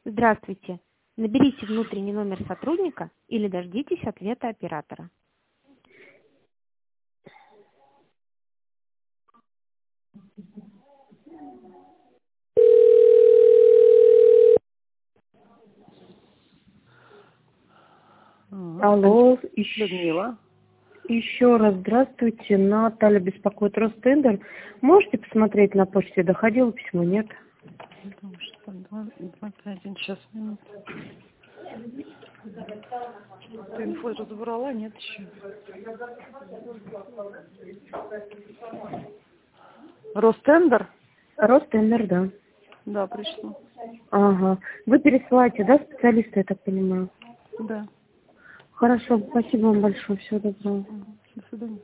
Здравствуйте. Наберите внутренний номер сотрудника или дождитесь ответа оператора. Алло, Людмила. еще раз здравствуйте. Наталья беспокоит Ростендер. Можете посмотреть на почте, доходило письмо, нет? Потому что 251 сейчас минут. Ты инфу разобрала? Нет еще. Ростендер? Ростендер, да. Да, пришло. Ага. Вы пересылаете, да, специалиста, я так понимаю? Да. Хорошо, спасибо вам большое, всего доброго. До свидания.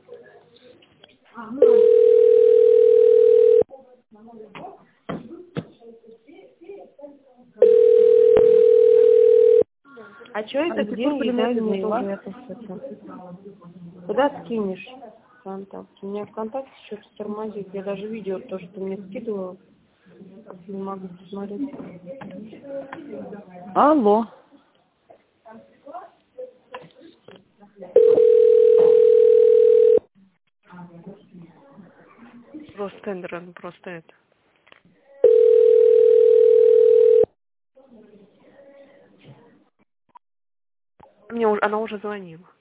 А что это, До где сих пор еда, были мне Людмила. тоже это что-то. Куда скинешь? ВКонтакте. У меня ВКонтакте что-то тормозит. Я даже видео, то, что ты мне скидывала, не могу посмотреть. Алло. Ростендер, он просто это. Она уже звонила.